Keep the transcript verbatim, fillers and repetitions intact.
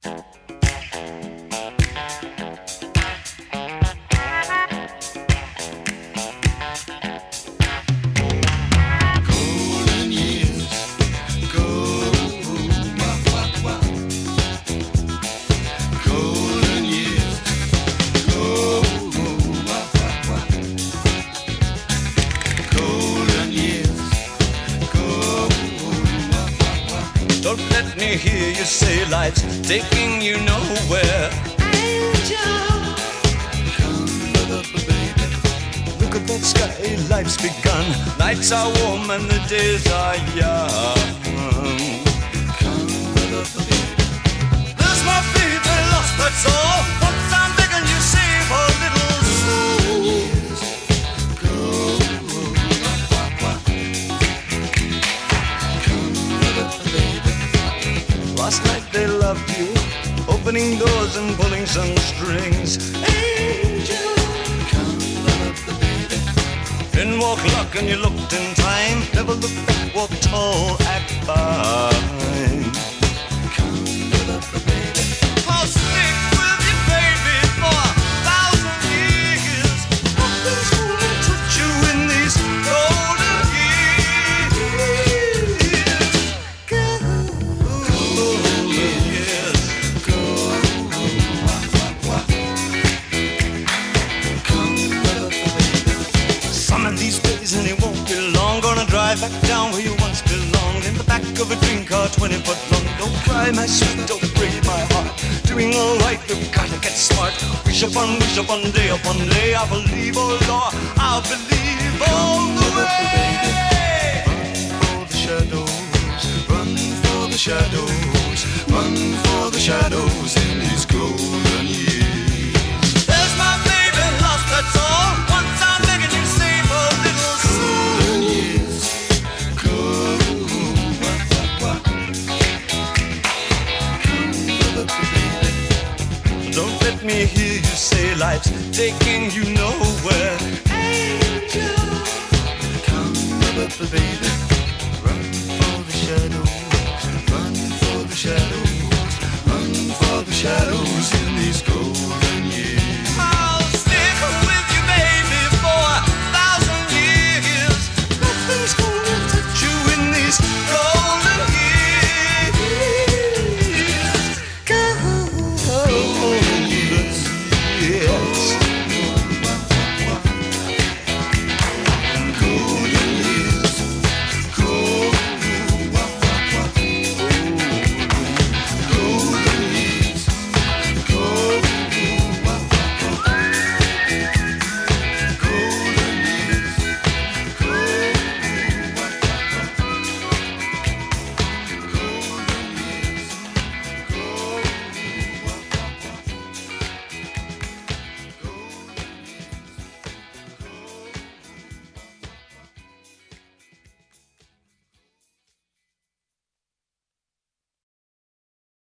Taking you nowhere. Angel, come up, baby. Look at that sky, life's begun. Nights are warm and the days are young. Come up, baby. There's my baby lost, that's all. Once I'm begging you, save a little soul. Go, come up, baby. Last night they loved you, opening doors and pulling some strings. Angel, come up, baby. Didn't walk luck and you looked in time. Never look back, walk tall, act fine. Come up, baby. I'll stick with you, baby, for a thousand years. Nothing's gonna touch you in these golden years. Golden years. And it won't be long. Gonna drive back down where you once belonged, in the back of a dream car, twenty foot long. Don't cry, my sweet, don't break my heart. Doing all right, you've gotta get smart. Wish upon, wish upon, day upon day. I believe, oh Lord, I believe all the way. Run for the shadows, run for the shadows, run for the shadows in these golden years. There's my baby lost, that's all. Once I'm begging you, save a little golden years. Go, come, don't let me hear you say life's taking you nowhere. Angel, come up, baby. Run for the shadows, run for the shadows, run for the shadows.